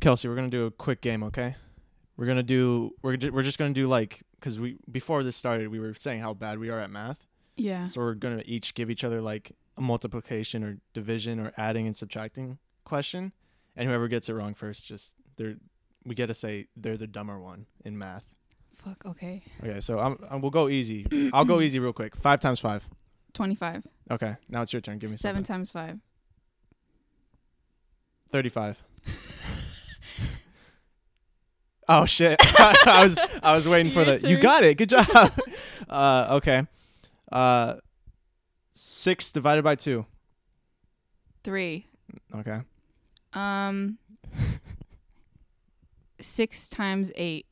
Kelsey, we're gonna do a quick game, okay? We're just gonna do like, because before this started we were saying how bad we are at math. Yeah. So we're gonna each give each other like a multiplication or division or adding and subtracting question, and whoever gets it wrong first, we get to say they're the dumber one in math. Fuck. Okay. Okay, so we'll go easy. I'll go easy real quick. 5 times 5. 25. Okay, now it's your turn. Give me 7 something. times 5. 35. Oh shit! I was waiting for Your the. You turn. got it. Good job. Okay. 6 divided by 2. 3. Okay. 6 times 8.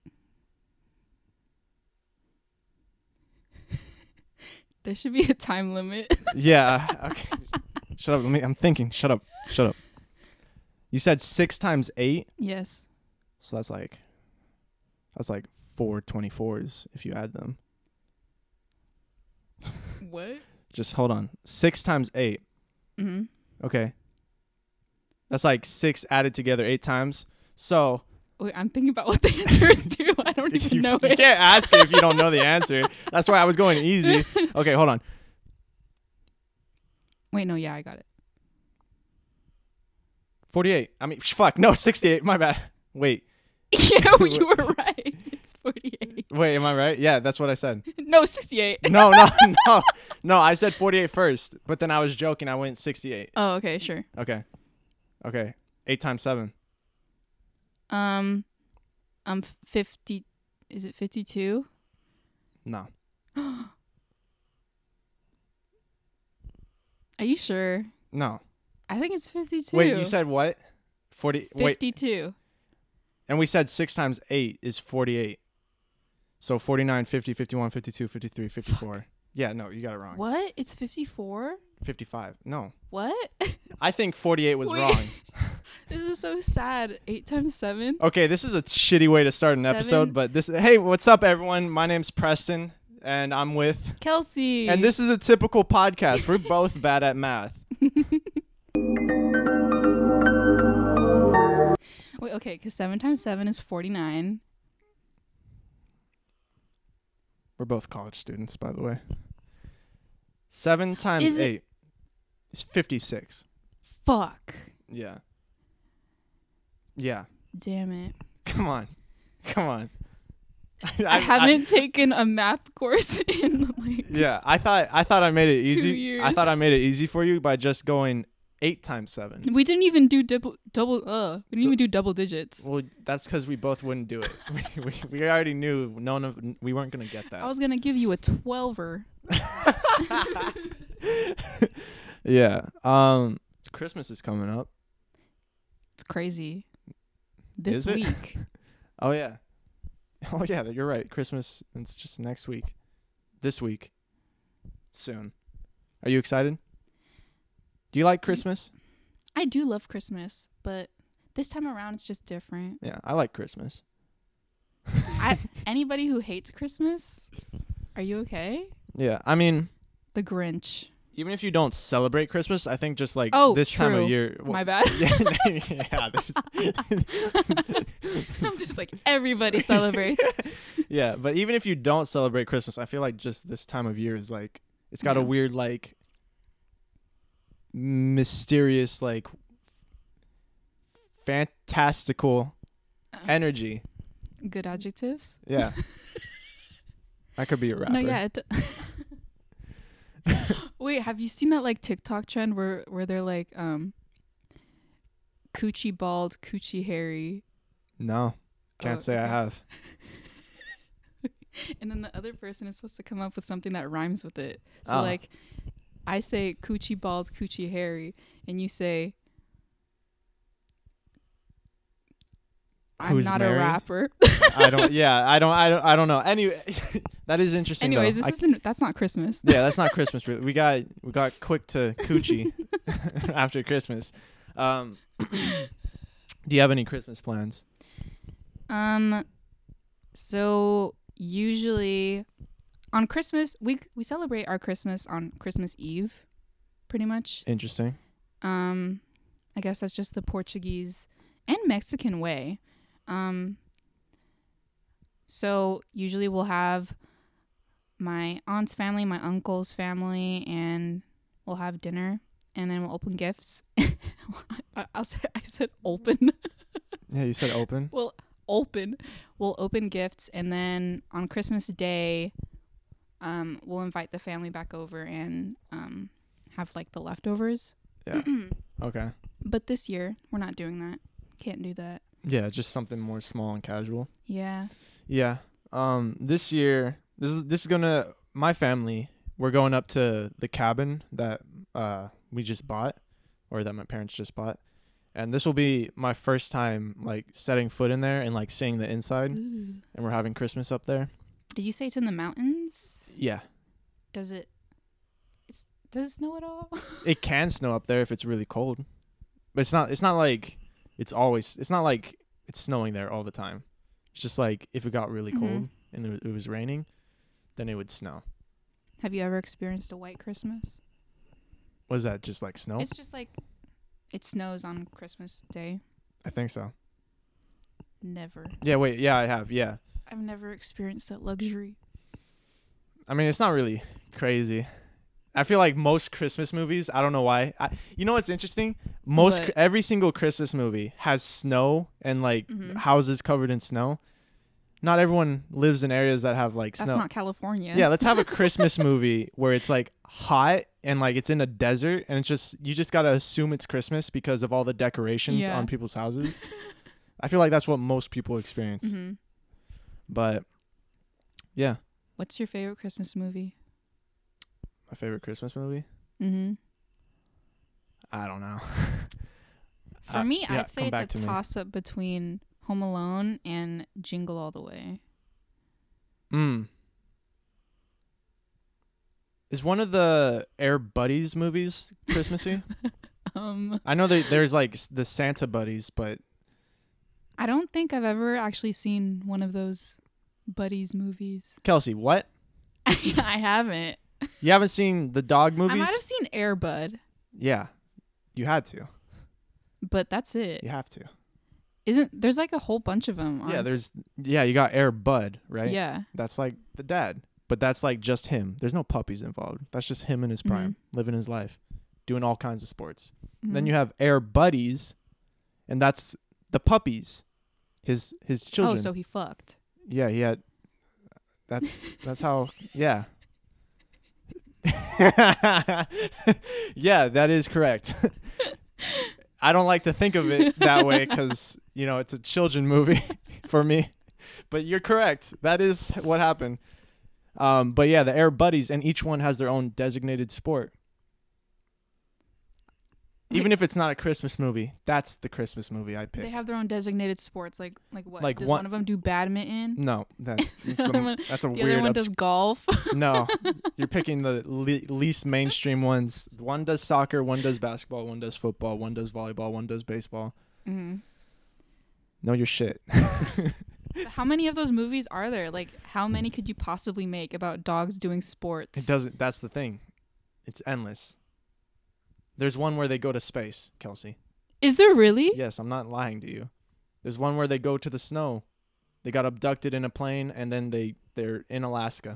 There should be a time limit. Yeah. Okay. Shut up. I'm thinking. Shut up. You said 6 times 8, Yes. so that's like 4 24s if you add them. What? Just hold on. 6 times 8. Mm-hmm. Okay. That's like 6 added together 8 times. So Wait, I'm thinking about what the answer is too. I don't even know you it. can't ask it if you don't know the answer. That's why I was going easy. Okay, hold on. Wait, no, yeah, I got it. 48. I mean, fuck. No, 68. My bad. Wait. Yeah, you were right. It's 48. Wait, am I right? Yeah, that's what I said. No, 68. No. No, I said 48 first, but then I was joking. I went 68. Oh, okay, sure. Okay. 8 times 7. 50. Is it 52? No. Are you sure? No. I think it's 52. Wait, you said what? 40. Wait. 52. And we said 6 times 8 is 48. So 49, 50, 51, 52, 53, 54. Fuck. Yeah, no, you got it wrong. What? It's 54? 55. No. What? I think 48 was Wait. wrong. This is so sad. 8 times 7? Okay, this is a shitty way to start an 7. episode, but hey, what's up everyone? My name's Preston and I'm with Kelsey. And this is a typical podcast. We're both bad at math. Wait, okay, because 7 times 7 is 49. We're both college students, by the way. 7 times Is it- 8 is 56. Fuck. Yeah. Yeah. Damn it. Come on. I haven't taken a math course in like Yeah, I thought I made it 2 easy. years. I thought I made it easy for you by just going 8 times 7. We didn't even do double. We didn't even do double digits. Well, that's because we both wouldn't do it. we already knew we weren't gonna get that. I was gonna give you a 12er. Yeah. Christmas is coming up. It's crazy. This Is it? week. Oh yeah. Oh yeah, you're right. Christmas, it's just next week. This week. Soon. Are you excited? Do you like Christmas? I do love Christmas, but this time around it's just different. Yeah, I like Christmas. Anybody who hates Christmas, are you okay? Yeah, I mean, The Grinch. even if you don't celebrate Christmas, I think just like Oh, this time true. of year. My bad. Yeah, I'm just like, everybody celebrates. yeah, but even if you don't celebrate Christmas, I feel like just this time of year is like, it's got a Yeah. weird, like, mysterious, like, fantastical energy. Good adjectives. Yeah. I could be a rapper. No, yeah. Wait, have you seen that like TikTok trend where they're like coochie bald, coochie hairy? No. Can't say I okay. have. And then the other person is supposed to come up with something that rhymes with it. So Oh. like I say coochie bald, coochie hairy, and you say I'm Who's not married? a rapper. I don't know. Anyway, that is interesting. Anyways, though. that's not Christmas. Yeah, that's not Christmas. Really. We got quick to coochie after Christmas. Do you have any Christmas plans? So usually on Christmas, we celebrate our Christmas on Christmas Eve, pretty much. Interesting. I guess that's just the Portuguese and Mexican way. So usually we'll have my aunt's family, my uncle's family, and we'll have dinner, and then we'll open gifts. I said open. Yeah, you said open. We'll open gifts, and then on Christmas Day, we'll invite the family back over and have like the leftovers. Yeah. Okay. But this year we're not doing that. Can't do that. Yeah, just something more small and casual. Yeah. Yeah. This year, this is gonna, my family, we're going up to the cabin that we just bought, or that my parents just bought, and this will be my first time like setting foot in there and like seeing the inside. Ooh. And we're having Christmas up there. Did you say it's in the mountains? Yeah. Does it snow at all? It can snow up there if it's really cold, but it's not like it's not like it's snowing there all the time. It's just like if it got really cold and it was raining, then it would snow. Have you ever experienced a white Christmas? Was that just like snow? It's just like it snows on Christmas Day. I think so. Never. Yeah, wait, yeah, I have. Yeah. I've never experienced that luxury. I mean, it's not really crazy. I feel like most Christmas movies, I don't know why. You know what's interesting? Every single Christmas movie has snow and like houses covered in snow. Not everyone lives in areas that have like snow. That's not California. Yeah, let's have a Christmas movie where it's like hot and like it's in a desert and it's just, you just got to assume it's Christmas because of all the decorations on people's houses. I feel like that's what most people experience. Mm-hmm. But yeah. What's your favorite Christmas movie? My favorite Christmas movie? Mm-hmm. I don't know. For me, I'd say it's a toss-up between Home Alone and Jingle All the Way. Is one of the Air Buddies movies Christmassy? I know there's like the Santa Buddies, but I don't think I've ever actually seen one of those Buddies movies. Kelsey, what? I haven't. You haven't seen the dog movies? I might have seen Air Bud. Yeah, you had to. But that's it. You have to. There's like a whole bunch of them. Yeah, you got Air Bud, right? Yeah. That's like the dad, but that's like just him. There's no puppies involved. That's just him in his prime, living his life, doing all kinds of sports. Then you have Air Buddies, and that's the puppies, his children. Oh, so he fucked. Yeah, he had. That's how. Yeah. Yeah, that is correct. I don't like to think of it that way because, you know, it's a children movie for me. But you're correct. That is what happened. But yeah, the Air Buddies, and each one has their own designated sport. Even if it's not a Christmas movie, that's the Christmas movie I'd pick. They have their own designated sports. Like what? Like does one of them do badminton? No, that's a the weird. Other one does golf. No, you're picking the least mainstream ones. One does soccer, one does basketball, one does football, one does volleyball, one does baseball. Mm-hmm. Know your shit. How many of those movies are there? Like, how many could you possibly make about dogs doing sports? It doesn't. That's the thing. It's endless. There's one where they go to space, Kelsey. Is there really? Yes, I'm not lying to you. There's one where they go to the snow. They got abducted in a plane, and then they're in Alaska.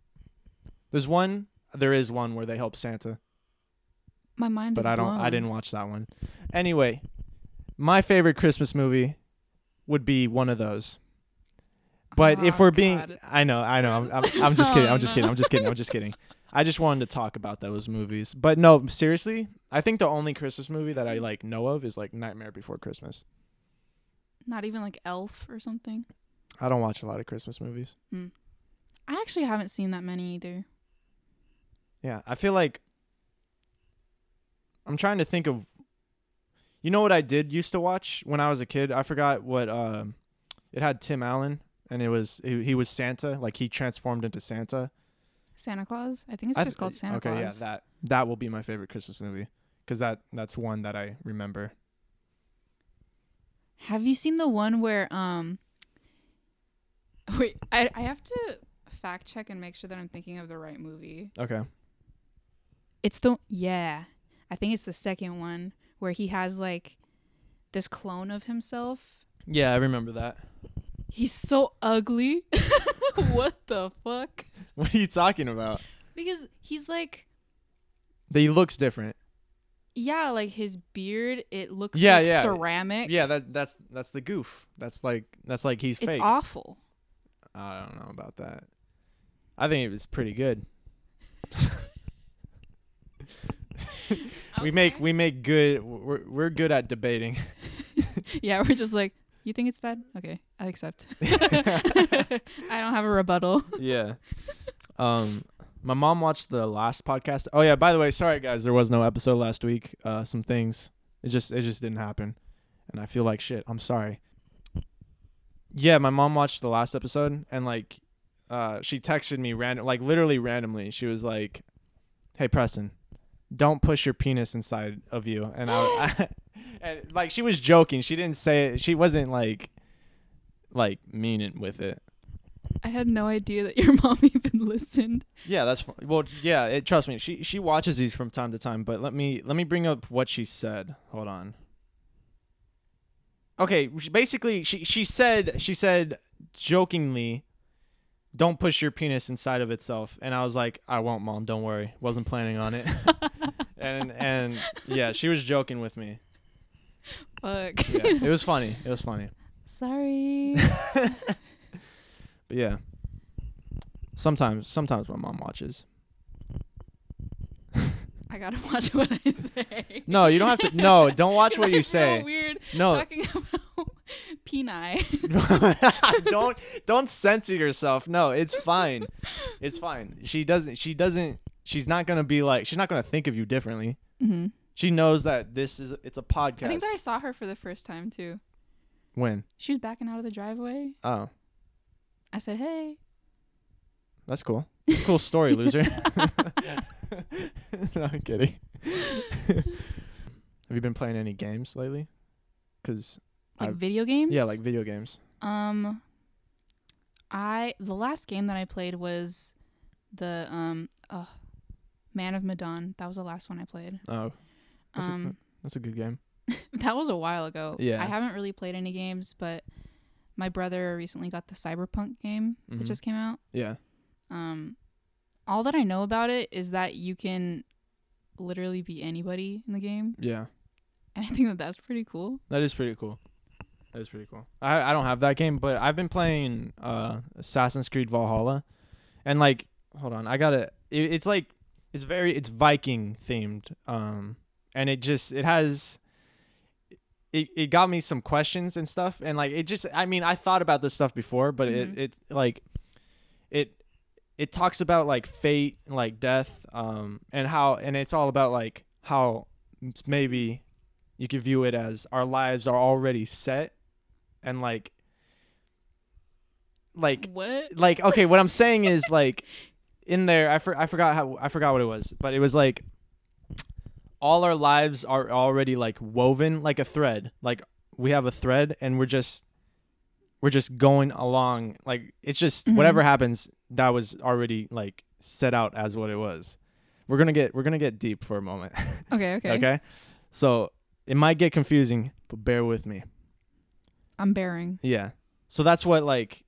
There is one where they help Santa. My mind is blown. But I didn't watch that one. Anyway, my favorite Christmas movie would be one of those. But if we're being, I know. I'm just kidding. I'm just kidding. I just wanted to talk about those movies. But no, seriously, I think the only Christmas movie that I like know of is like Nightmare Before Christmas. Not even like Elf or something? I don't watch a lot of Christmas movies. I actually haven't seen that many either. Yeah, I feel like I'm trying to think of, you know what I did used to watch when I was a kid? I forgot what, it had Tim Allen, and he was Santa, like he transformed into Santa. Santa Claus? I think it's just called Santa Claus. Okay, yeah, that will be my favorite Christmas movie because that's one that I remember. Have you seen the one where wait, I have to fact check and make sure that I'm thinking of the right movie. Okay. I think it's the second one where he has like this clone of himself. Yeah, I remember that. He's so ugly. What the fuck? What are you talking about? Because he's like, He looks different. yeah, like his beard, it looks Yeah, like yeah. ceramic. Yeah, that's the goof. That's like he's It's fake. awful. I don't know about that. I think it was pretty good. We make good. We're good at debating. Yeah, we're just like, you think it's bad? Okay, I accept. I don't have a rebuttal. Yeah. My mom watched the last podcast. Oh yeah, by the way, sorry guys, there was no episode last week. Some things it just didn't happen, and I feel like shit. I'm sorry. Yeah, my mom watched the last episode, and like, she texted me literally randomly. She was like, "Hey Preston, don't push your penis inside of you," and and like she was joking. She didn't say it. She wasn't like meaning with it. I had no idea that your mom even listened. Yeah, that's well. Yeah, trust me. She watches these from time to time. But let me bring up what she said. Hold on. Okay, basically, she said jokingly, "Don't push your penis inside of itself," and I was like, "I won't, Mom. Don't worry. Wasn't planning on it." and yeah, she was joking with me. Fuck. Yeah, it was funny. It was funny. Sorry. But yeah, sometimes my mom watches. I gotta watch what I say. No, you don't have to. No, don't watch what you say. So weird. No. Talking about peni. don't censor yourself. No, it's fine. It's fine. She's not gonna be like. She's not gonna think of you differently. Mm-hmm. She knows that it's a podcast. I think that I saw her for the first time too. When? She was backing out of the driveway. Oh, I said, "Hey." that's cool. It's a cool story, loser. No, I'm kidding. Have you been playing any games lately? Cause Like video games? yeah, like video games. The last game that I played was the Man of Medan. That was the last one I played. Oh, that's a good game. That was a while ago. Yeah. I haven't really played any games, but my brother recently got the Cyberpunk game that just came out. Yeah. All that I know about it is that you can literally be anybody in the game. Yeah. And I think that that's pretty cool. That is pretty cool. I don't have that game, but I've been playing Assassin's Creed Valhalla, and like, hold on, I gotta. It's Viking themed, and it got me some questions and stuff, and like I thought about this stuff before, but it talks about like fate, like death, and it's all about like how maybe you could view it as our lives are already set, and like What? like okay, what I'm saying is like in there I forgot what it was, but it was like all our lives are already like woven like a thread. Like we have a thread and we're just going along, like it's just whatever happens that was already like set out as what it was. We're gonna get deep for a moment. Okay. So it might get confusing, but bear with me. I'm bearing. Yeah. So that's what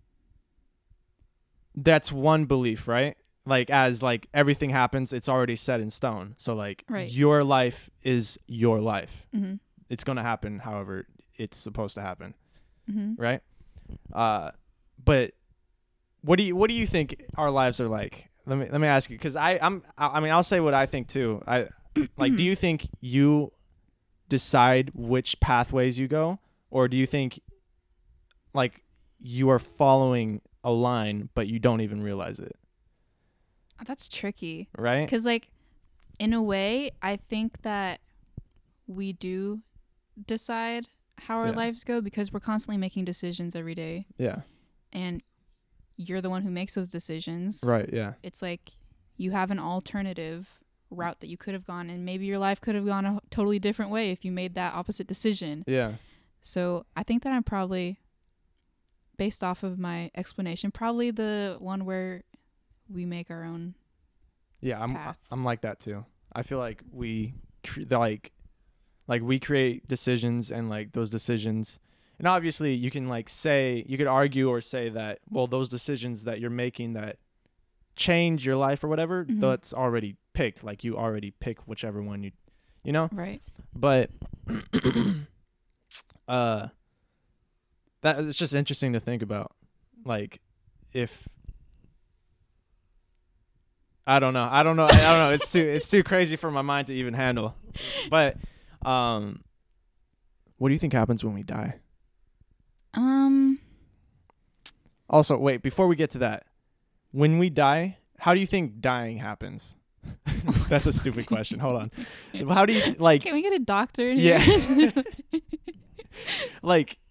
that's one belief, right? Like as like everything happens, it's already set in stone. So like your life is your life. Mm-hmm. It's gonna happen however it's supposed to happen, right? But what do you think our lives are like? Let me ask you, because I'll say what I think too. Do you think you decide which pathways you go, or do you think like you are following a line but you don't even realize it? That's tricky, right? Because like in a way I think that we do decide how our lives go, because we're constantly making decisions every day. Yeah. And you're the one who makes those decisions. Right, yeah. It's like you have an alternative route that you could have gone, and maybe your life could have gone a totally different way if you made that opposite decision. Yeah. So I think that I'm probably, based off of my explanation, probably the one where we make our own path. I'm like that too. I feel like we like Like we create decisions, and like those decisions, and obviously you can like say, you could argue or say that, well, those decisions that you're making that change your life or whatever, that's already picked. Like you already pick whichever one you know? Right. But that it's just interesting to think about. Like if I don't know. It's too crazy for my mind to even handle. But what do you think happens when we die? Also, wait, before we get to that, when we die, how do you think dying happens? That's a stupid question. Hold on. How do you like? Can we get a doctor in here? Yeah. Like,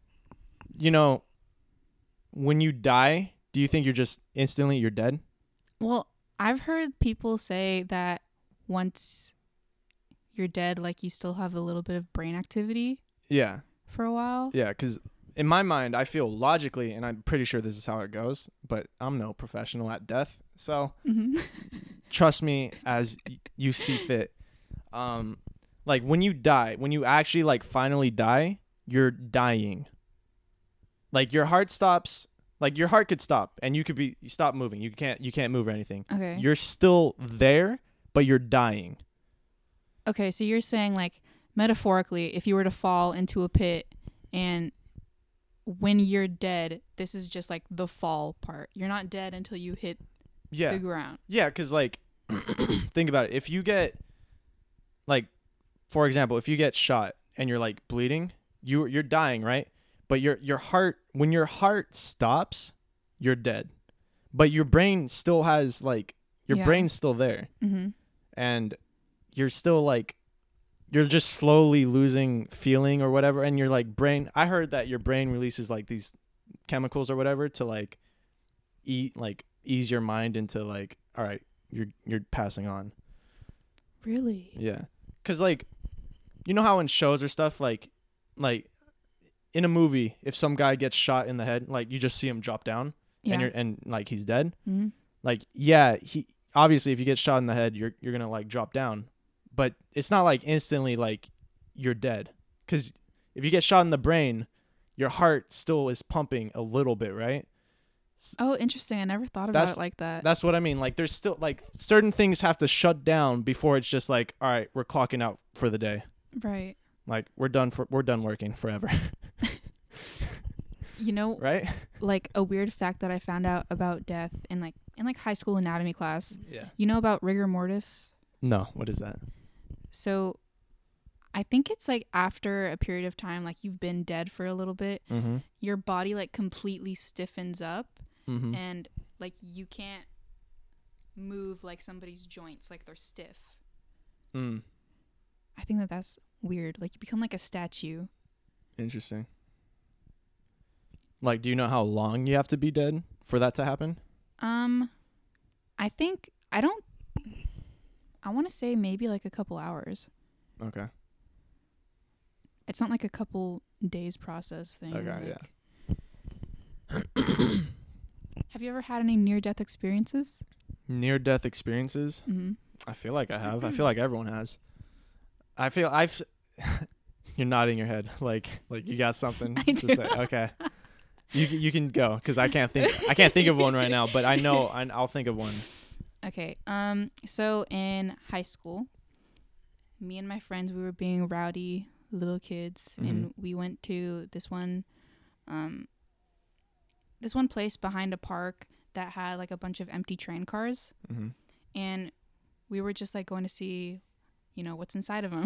when you die, do you think you're just instantly you're dead? Well, I've heard people say that once you're dead, like you still have a little bit of brain activity. Yeah. For a while. Yeah, because in my mind, I feel logically, and I'm pretty sure this is how it goes, but I'm no professional at death, so trust me as you see fit. Like when you die, when you actually like finally die, you're dying. Like your heart stops. Like your heart could stop, and you stop moving. You can't move or anything. Okay. You're still there, but you're dying. Okay, so you're saying like metaphorically, if you were to fall into a pit, and when you're dead, this is just like the fall part. You're not dead until you hit the ground. Yeah, because like think about it. If you get like, for example, if you get shot and you're like bleeding, you're dying, right? But your heart, when your heart stops, you're dead. But your brain still has like brain's still there, and you're still like you're just slowly losing feeling or whatever. And your like brain, I heard that your brain releases like these chemicals or whatever to like ease your mind into like, all right, you're passing on. Really? Yeah, because like you know how in shows or stuff like in a movie, if some guy gets shot in the head, like you just see him drop down, and like he's dead. Mm-hmm. Like he obviously if you get shot in the head, you're gonna like drop down, but it's not like instantly like you're dead, because if you get shot in the brain, your heart still is pumping a little bit, right? Oh, interesting. I never thought about it like that. That's what I mean. Like there's still like certain things have to shut down before it's just like, all right, we're clocking out for the day. Right. Like we're done working forever. Right? Like a weird fact that I found out about death in high school anatomy class. Yeah. You know about rigor mortis? No, what is that? So I think it's like after a period of time, like you've been dead for a little bit, your body like completely stiffens up, and like you can't move like somebody's joints, like they're stiff. I think that's weird. Like you become like a statue. Interesting. Like, do you know how long you have to be dead for that to happen? I want to say maybe like a couple hours. Okay. It's not like a couple days process thing. Okay, yeah. Have you ever had any near-death experiences? Near-death experiences? Mm-hmm. I feel like I have. I feel like everyone has. I feel I've... You're nodding your head like you got something to say. Okay. You can go, because I can't think of one right now, but I know I'll think of one. Okay. So in high school, me and my friends, we were being rowdy little kids, and we went to this one place behind a park that had like a bunch of empty train cars, and we were just like going to see, what's inside of them.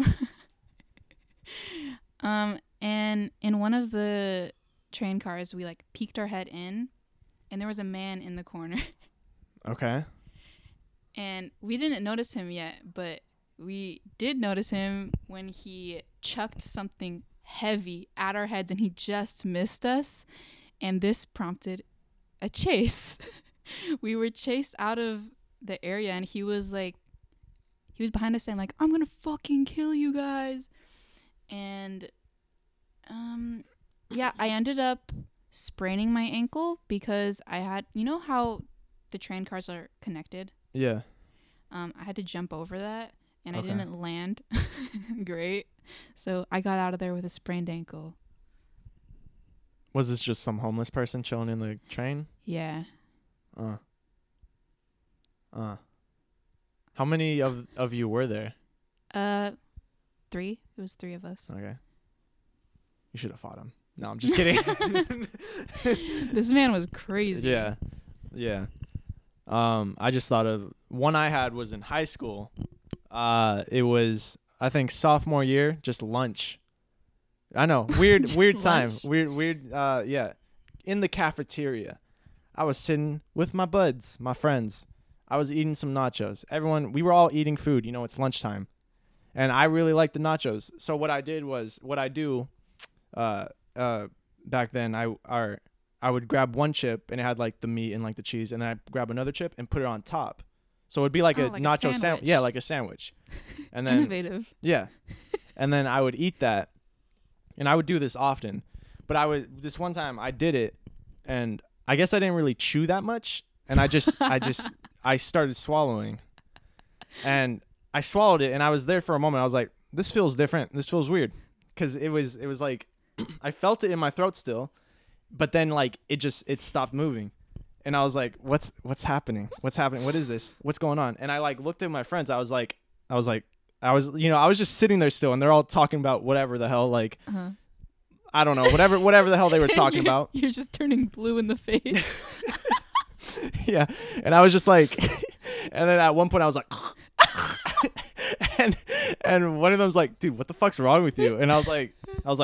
And in one of the train cars, we like peeked our head in, and there was a man in the corner. Okay. And we didn't notice him yet, but we did notice him when he chucked something heavy at our heads, and he just missed us, and this prompted a chase. We were chased out of the area, and he was behind us saying like, "I'm gonna fucking kill you guys." And I ended up spraining my ankle because I had, how the train cars are connected? Yeah. I had to jump over that, and Okay. I didn't land great. So I got out of there with a sprained ankle. Was this just some homeless person chilling in the train? Yeah. Uh. How many of you were there? 3. It was 3 of us. Okay. You should have fought him. No, I'm just kidding. This man was crazy. Yeah. Yeah. I just thought of one I had was in high school. It was, I think, sophomore year, just lunch. I know. Weird time. Lunch. Weird yeah. In the cafeteria. I was sitting with my buds, my friends. I was eating some nachos. We were all eating food. You know, it's lunchtime. And I really liked the nachos. So what I do back then, I would grab one chip and it had like the meat and like the cheese, and then I'd grab another chip and put it on top. So it'd be like a nacho sandwich. Yeah, like a sandwich. And then Innovative. yeah. And then I would eat that. And I would do this often. But this one time I did it, and I guess I didn't really chew that much, and I started swallowing. And I swallowed it, and I was there for a moment. I was like, this feels different. This feels weird. Cuz it was like I felt it in my throat still, but then like it stopped moving. And I was like, what's happening? What's happening? What is this? What's going on? And I like looked at my friends. I was just sitting there still, and they're all talking about whatever the hell, like I don't know, whatever the hell they were talking about. You're just turning blue in the face. Yeah. And I was just like and then at one point I was like and one of them's like, dude, what the fuck's wrong with you? And I was like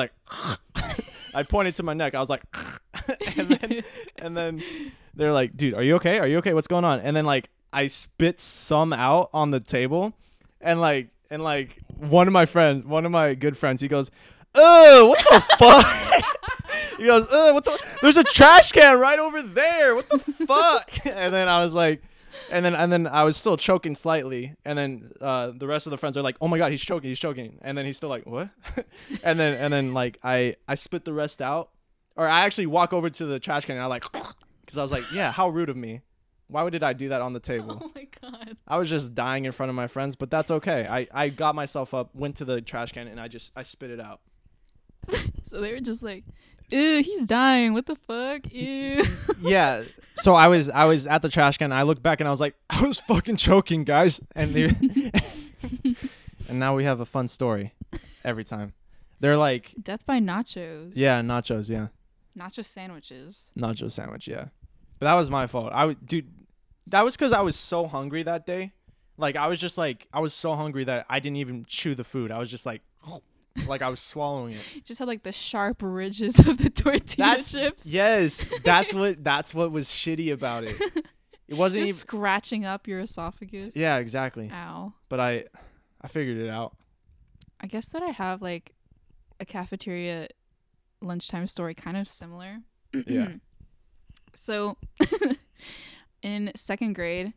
I pointed to my neck. I was like and then they're like, dude, are you okay? Are you okay? What's going on? And then like I spit some out on the table, and like one of my good friends, he goes, what the fuck? He goes, what the? There's a trash can right over there. What the fuck? And then I was like, and then I was still choking slightly. And then the rest of the friends are like, oh my god, he's choking. And then he's still like, what? and then like I spit the rest out, or I actually walk over to the trash can and I like, because I was like, yeah, how rude of me. Why did I do that on the table? Oh my god. I was just dying in front of my friends, but that's okay. I got myself up, went to the trash can, and I spit it out. So they were just like, ew, he's dying. What the fuck? Ew. Yeah. So I was at the trash can. I looked back and I was like, I was fucking choking, guys. And and now we have a fun story every time. They're like, Death by nachos. yeah, nachos, yeah. Nacho sandwiches. Nacho sandwich, yeah. But that was my fault. Dude, that was because I was so hungry that day. Like I was so hungry that I didn't even chew the food. I was just like I was swallowing it. Just had like the sharp ridges of the tortilla chips. Yes, that's what was shitty about it. It wasn't just even scratching up your esophagus. Yeah, exactly. Ow. But I figured it out. I guess that I have like a cafeteria lunchtime story kind of similar. Yeah. So in 2nd grade,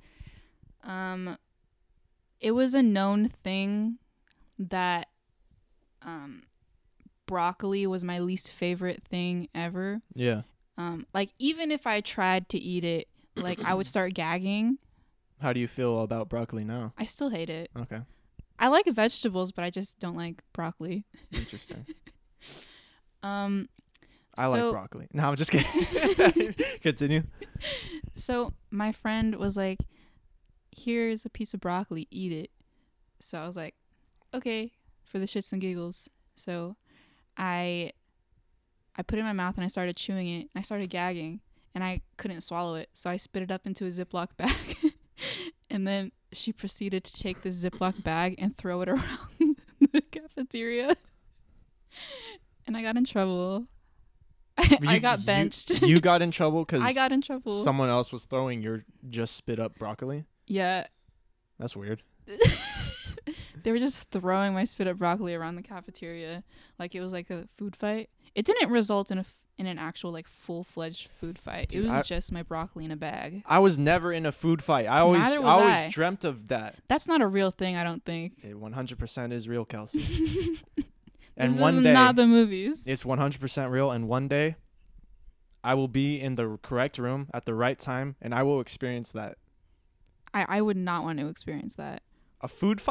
it was a known thing that broccoli was my least favorite thing ever. Yeah. Like even if I tried to eat it, like I would start gagging. How do you feel about broccoli now? I still hate it. Okay. I like vegetables, but I just don't like broccoli. Interesting. I like broccoli. No, I'm just kidding. Continue. So my friend was like, here's a piece of broccoli, eat it. So I was like, okay, for the shits and giggles. So I put it in my mouth and I started chewing it, and I started gagging, and I couldn't swallow it. So I spit it up into a Ziploc bag. And then she proceeded to take the Ziploc bag and throw it around the cafeteria. And I got in trouble. I got benched. You got in trouble because I got in trouble. Someone else was throwing your just spit up broccoli? Yeah. That's weird. They were just throwing my spit up broccoli around the cafeteria like it was like a food fight. It didn't result in an actual like full-fledged food fight. Dude, it was just my broccoli in a bag. I was never in a food fight. I always dreamt of that. That's not a real thing, I don't think. It 100% is real, Kelsey. And this one is day, not the movies. It's 100% real, and one day I will be in the correct room at the right time, and I will experience that. I would not want to experience that. A food fight?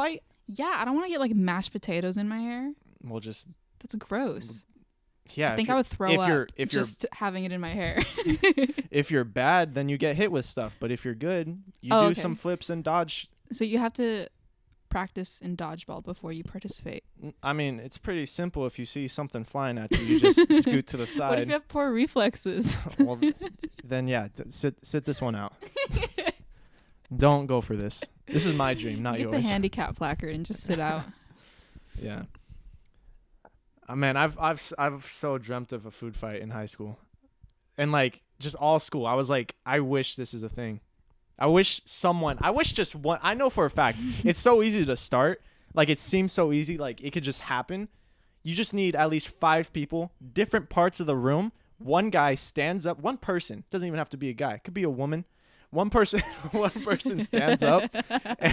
Yeah, I don't want to get like mashed potatoes in my hair. Well, just That's gross. yeah. I think I would throw up if just having it in my hair. if you're bad, then you get hit with stuff. But if you're good, you do some flips and dodge. So you have to practice in dodgeball before you participate. I mean, it's pretty simple. If you see something flying at you, you just scoot to the side. What if you have poor reflexes? Well, then yeah, sit this one out. Don't go for this. This is my dream, not yours. Get the handicap placard and just sit out. Yeah. Man, I've so dreamt of a food fight in high school, and like just all school. I was like, I wish this is a thing. I wish just one. I know for a fact it's so easy to start. Like it seems so easy. Like it could just happen. You just need at least 5 people, different parts of the room. One guy stands up. One person, doesn't even have to be a guy. It could be a woman. One person stands up. And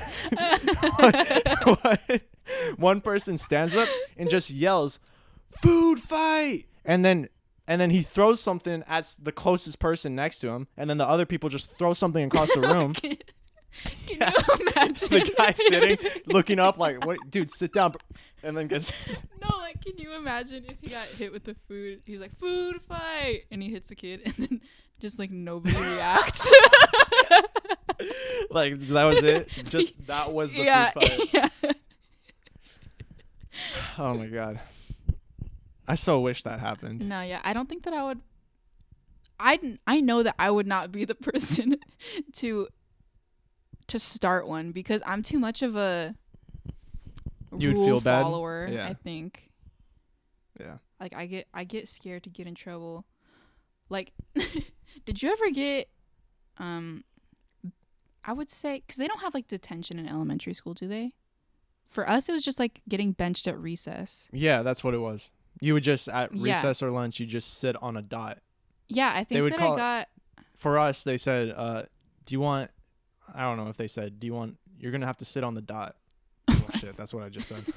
one person stands up and just yells, "Food fight!" And then he throws something at the closest person next to him, and then the other people just throw something across the room. Can you imagine? The guy sitting, looking up like, "What, dude? Sit down." And then gets No, like, can you imagine if he got hit with the food? He's like, "Food fight," and he hits a kid, and then just like nobody reacts. Like that was it. Just that was the food fight. Yeah. Oh my god. I so wish that happened. No, yeah, I don't think that I would. I know that I would not be the person to start one because I'm too much of a You'd rule feel bad? follower. Yeah. I think. Yeah. Like I get scared to get in trouble. Like, did you ever get I would say because they don't have like detention in elementary school, do they? For us, it was just like getting benched at recess. Yeah, that's what it was. You would just at recess or lunch, you just sit on a dot. Yeah, I think that I got. For us, they said, "Do you want?" I don't know if they said, "Do you want?" You're gonna have to sit on the dot. Oh shit, that's what I just said.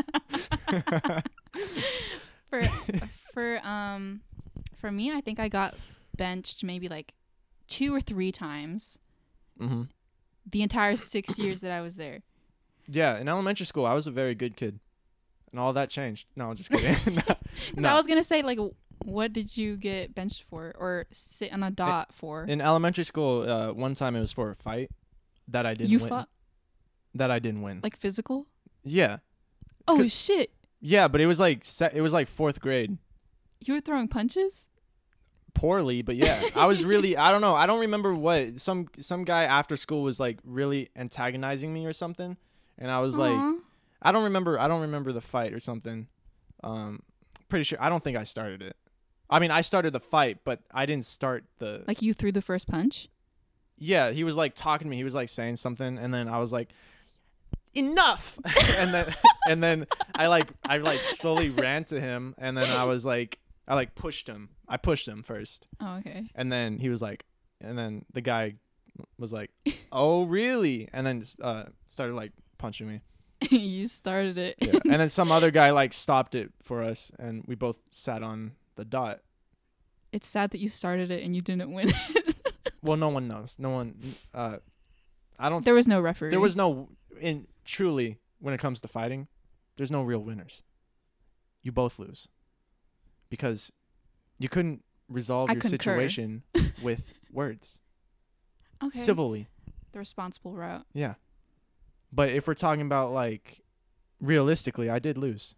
For me, I think I got benched maybe like 2 or 3 times. Mm-hmm. The entire 6 years that I was there. Yeah, in elementary school, I was a very good kid, and all that changed. No, I'm just kidding. No. I was gonna say, like, what did you get benched for, or sit on a dot for? In elementary school, one time it was for a fight that I didn't win. You fought? That I didn't win. Like physical? Yeah. Oh shit! Yeah, but it was like 4th grade. You were throwing punches? Poorly, but yeah. I was really, I don't know. I don't remember what some guy after school was like really antagonizing me or something, and I was like, I don't remember the fight or something. Pretty sure I don't think I started it. I mean, I started the fight, but I didn't start the. Like you threw the first punch? Yeah, he was like talking to me. He was like saying something, and then I was like, "Enough!" and then I slowly ran to him, and then I pushed him. I pushed him first. Oh, okay. And then he was like, and then the guy was like, "Oh, really?" And then started like punching me. You started it. Yeah. And then some other guy like stopped it for us, and we both sat on the dot. It's sad that you started it and you didn't win it. Well, no one knows. No one. I don't. There was no referee. There was no. Truly, when it comes to fighting, there's no real winners. You both lose. Because you couldn't resolve your situation with words. Okay. Civilly. The responsible route. Yeah. But if we're talking about like realistically, I did lose.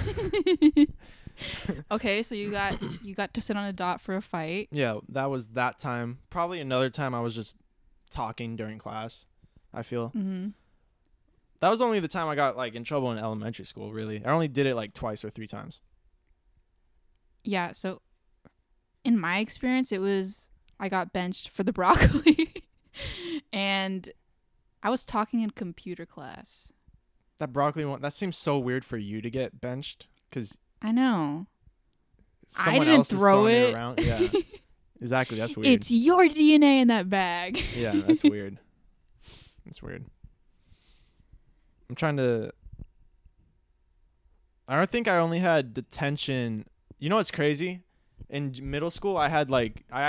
Okay, so you got to sit on a dot for a fight. Yeah, that was that time. Probably another time I was just talking during class, I feel. Mm-hmm. That was only the time I got like in trouble in elementary school, really. I only did it like 2 or 3 times. Yeah, so in my experience, it was I got benched for the broccoli. And I was talking in computer class. That broccoli one, that seems so weird for you to get benched because I know. Someone I didn't else throw is it around. Yeah. Exactly, that's weird. It's your DNA in that bag. Yeah, that's weird. That's weird. I'm trying to. I don't think I only had detention. You know what's crazy? In middle school, I had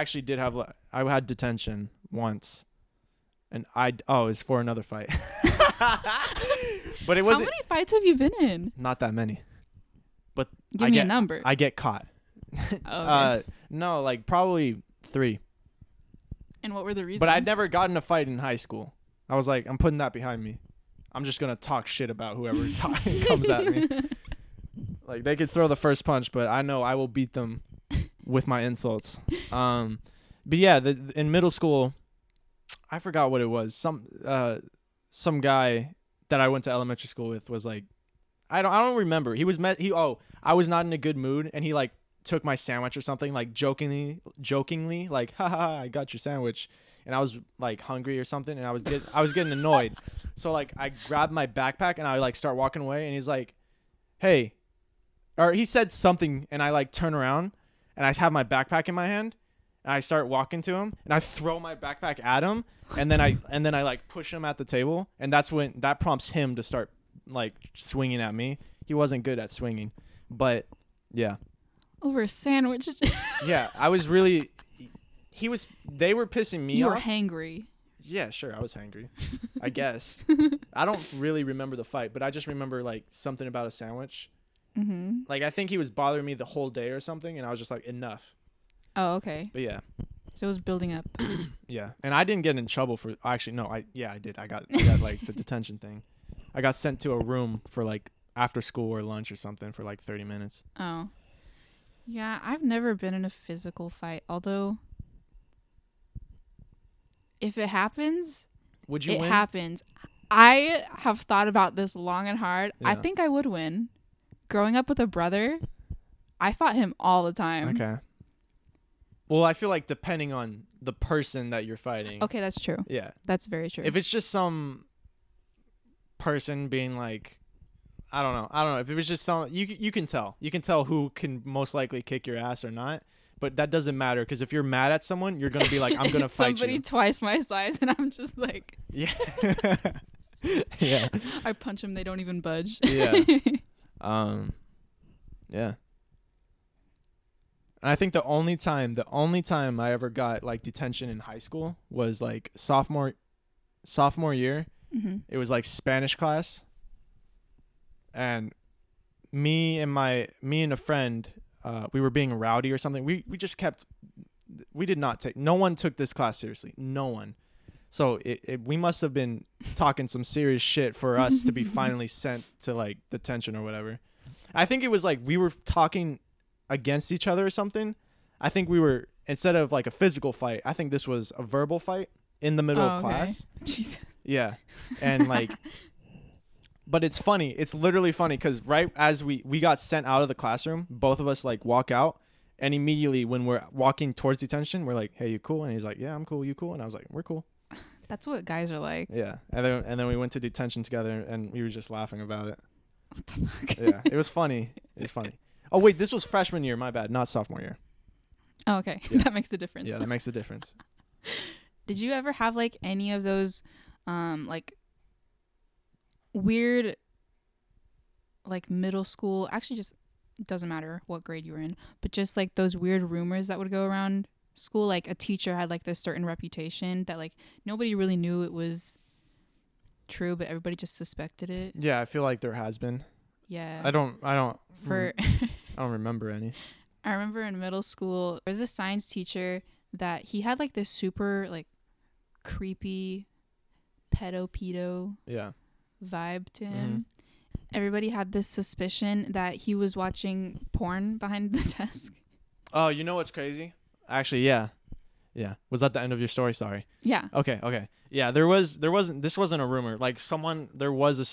I had detention once, and it's for another fight. But it How wasn't many fights have you been in? not that many. But Give me a number. I get caught. Oh, okay. No, like probably 3. And what were the reasons? But I'd never gotten in a fight in high school. I was like, I'm putting that behind me. I'm just gonna talk shit about whoever comes at me. Like they could throw the first punch, but I know I will beat them with my insults. But yeah, in middle school, I forgot what it was. Some guy that I went to elementary school with was like, I don't remember. I was not in a good mood, and he like took my sandwich or something, like jokingly, like, haha, I got your sandwich, and I was like hungry or something, and I was getting annoyed, so like I grabbed my backpack and I like start walking away, and he's like, hey, or he said something, and I like turn around, and I have my backpack in my hand, and I start walking to him, and I throw my backpack at him, and then I like push him at the table, and that's when that prompts him to start like swinging at me. He wasn't good at swinging, but yeah. Over a sandwich. Yeah, I was really. They were pissing me off. You were hangry. Yeah, sure, I was hangry. I guess. I don't really remember the fight, but I just remember like something about a sandwich. Mm-hmm. Like I think he was bothering me the whole day or something, and I was just like, enough. Oh, okay. But yeah. So it was building up. Yeah, and I didn't get in trouble for. Actually, no, I did. I got like the detention thing. I got sent to a room for like after school or lunch or something for like 30 minutes. Oh. Yeah, I've never been in a physical fight, although if it happens, would you win? It happens. I have thought about this long and hard. Yeah. I think I would win. Growing up with a brother, I fought him all the time. Okay. Well, I feel like depending on the person that you're fighting. Okay, that's true. Yeah. That's very true. If it's just some person being like, I don't know. If it was just some, you can tell. You can tell who can most likely kick your ass or not. But that doesn't matter, because if you're mad at someone, you're gonna be like, I'm gonna fight somebody you. twice my size, and I'm just like, yeah, yeah. I punch them, they don't even budge. Yeah, yeah. And I think the only time I ever got like detention in high school was like sophomore year. Mm-hmm. It was like Spanish class. And me and a friend, we were being rowdy or something. We did not take, no one took this class seriously. No one. So we must have been talking some serious shit for us to be finally sent to like detention or whatever. I think it was like we were talking against each other or something. I think we were, instead of like a physical fight, I think this was a verbal fight in the middle of class. Jesus. Yeah. And like, but it's funny. It's literally funny because right as we got sent out of the classroom, both of us like walk out, and immediately when we're walking towards detention, we're like, hey, you cool? And he's like, yeah, I'm cool. You cool? And I was like, we're cool. That's what guys are like. Yeah. And then we went to detention together, and we were just laughing about it. What the fuck? Yeah. It was funny. It was funny. Oh, wait, this was freshman year. My bad. Not sophomore year. Oh, okay. Yeah. That makes the difference. Yeah, that makes a difference. Did you ever have like any of those like weird like middle school, actually just doesn't matter what grade you were in, but just like those weird rumors that would go around school, like a teacher had like this certain reputation that like nobody really knew it was true, but everybody just suspected it? Yeah, I feel like there has been. Yeah. I don't I don't remember any. I remember in middle school there was a science teacher that he had like this super like creepy pedo Yeah. vibe to him. Mm-hmm. Everybody had this suspicion that he was watching porn behind the desk. Oh, you know what's crazy? Actually, yeah. Yeah. Was that the end of your story? Sorry. Yeah. Okay. Yeah, this wasn't a rumor. Like there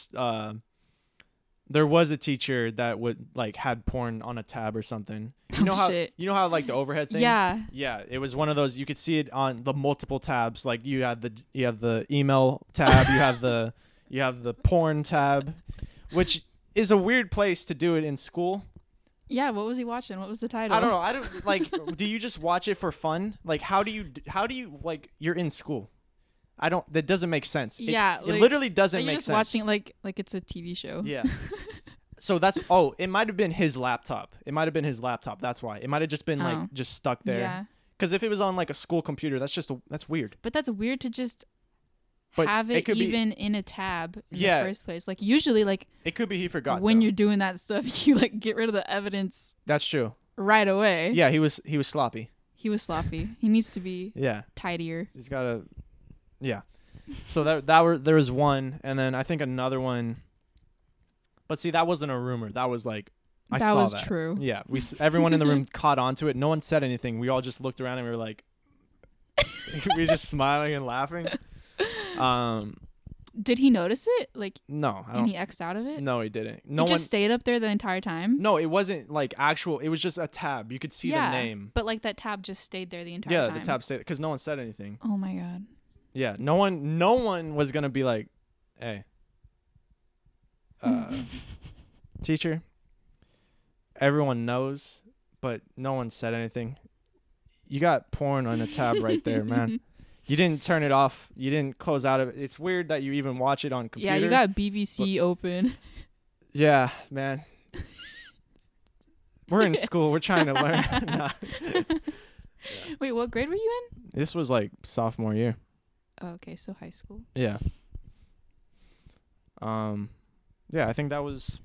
was a teacher that would like had porn on a tab or something. You know how like the overhead thing? Yeah. Yeah, it was one of those, you could see it on the multiple tabs. Like you have the email tab, you have the porn tab, which is a weird place to do it in school. Yeah, what was he watching? What was the title? I don't know. I don't like do you just watch it for fun? Like how do you like, you're in school? That doesn't make sense. Yeah, it literally doesn't make just sense. Watching like it's a TV show. Yeah. So it might have been his laptop. That's why. It might have just been like just stuck there. Yeah. Because if it was on like a school computer, that's weird. But that's weird to just But have it could even in a tab in the first place. Like usually, like it could be he forgot. When though. you're doing that stuff, you like get rid of the evidence. That's true. Right away. Yeah, he was sloppy. He was sloppy. He needs to be Yeah tidier. He's gotta. Yeah. So there was one, and then I think another one. But see, that wasn't a rumor. That was like I saw that. That was true. Yeah, everyone in the room caught on to it. No one said anything. We all just looked around and we were like, we were just smiling and laughing. Did he notice it? Like no, and he X'd out of it? No, he didn't. No, he just stayed up there the entire time. No, it wasn't like actual. It was just a tab. You could see the name. But like that tab just stayed there the entire time. Yeah, the tab stayed because no one said anything. Oh my god. Yeah, no one was gonna be like, hey, teacher. Everyone knows, but no one said anything. You got porn on a tab right there, man. You didn't turn it off. You didn't close out of it. It's weird that you even watch it on computer. Yeah, you got BBC open. Yeah, man. We're in school. We're trying to learn. Nah. Yeah. Wait, what grade were you in? This was like sophomore year. Oh, okay, so high school. Yeah. Yeah, I think that was.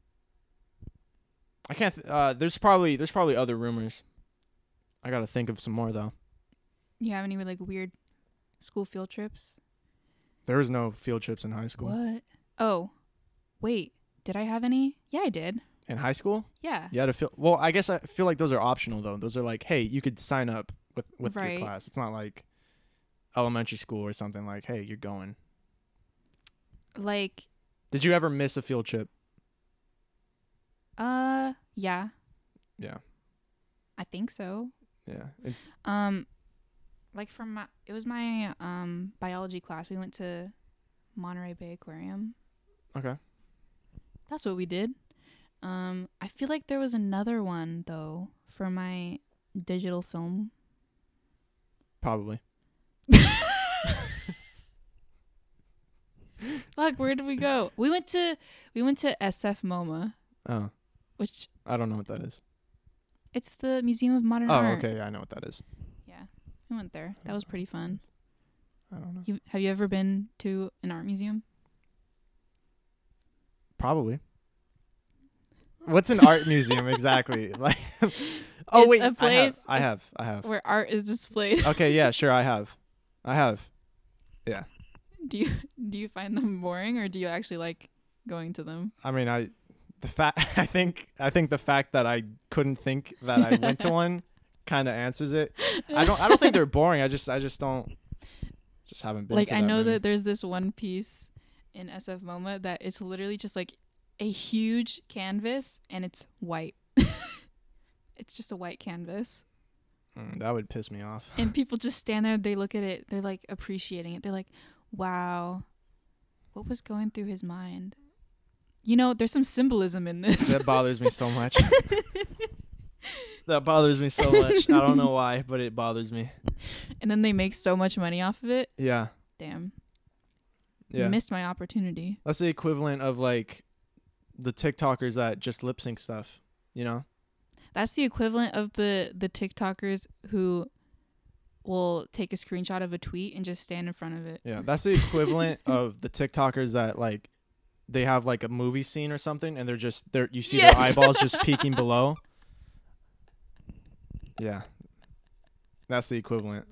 I can't. There's probably other rumors. I gotta think of some more though. You have any like weird school field trips? There was no field trips in high school. What? Oh, wait. Did I have any? Yeah, I did. In high school? Yeah. You had a field. Well, I guess I feel like those are optional though. Those are like, hey, you could sign up with right. your class. It's not like elementary school or something like, hey, you're going. Like. Did you ever miss a field trip? Yeah. Yeah. I think so. Yeah. It's like it was my biology class. We went to Monterey Bay Aquarium. Okay. That's what we did. I feel like there was another one though for my digital film. Probably. Fuck, where did we go? We went to SF MoMA. Oh. Which I don't know what that is. It's the Museum of Modern Art. Oh, okay. Yeah, I know what that is. Yeah. We went there. That was pretty fun. I don't know. Have you ever been to an art museum? Probably. What's an art museum exactly? Like oh, it's wait. A place I have. Where art is displayed. Okay, yeah, sure, I have. Yeah. Do you find them boring or do you actually like going to them? I mean, I think the fact that I couldn't think that I went to one kind of answers it. I don't think they're boring. I just haven't been like to I know many. that there's this one piece in SF MoMA that it's literally just like a huge canvas and it's white. It's just a white canvas. That would piss me off. And people just stand there, they look at it, they're like appreciating it. They're like, wow, what was going through his mind? You know, there's some symbolism in this. That bothers me so much. That bothers me so much. I don't know why, but it bothers me. And then they make so much money off of it. Yeah. Damn. Yeah. You missed my opportunity. That's the equivalent of like the TikTokers that just lip sync stuff, you know? That's the equivalent of the TikTokers who will take a screenshot of a tweet and just stand in front of it. Yeah, that's the equivalent of the TikTokers that like they have like a movie scene or something and you see Yes. their eyeballs just peeking below. Yeah. That's the equivalent.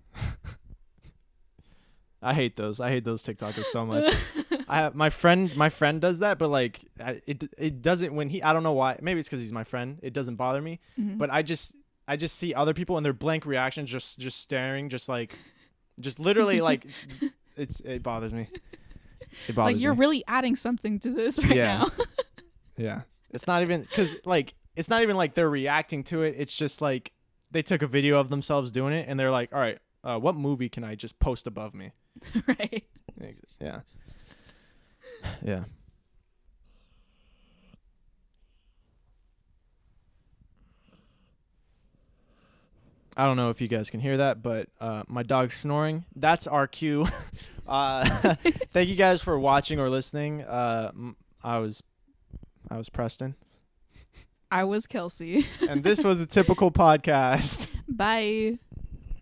I hate those TikTokers so much. I have my friend does that, but like it doesn't when I don't know why. Maybe it's cuz he's my friend. It doesn't bother me, but I just see other people and their blank reactions just staring just literally like it bothers me. It bothers like you're me. really adding something to this right now. Yeah. It's not even like they're reacting to it. It's just like they took a video of themselves doing it and they're like, "All right, what movie can I just post above me?" Right. Yeah. Yeah. I don't know if you guys can hear that, but my dog's snoring. That's our cue. Thank you guys for watching or listening. I was Preston. I was Kelsey. And this was a typical podcast. Bye.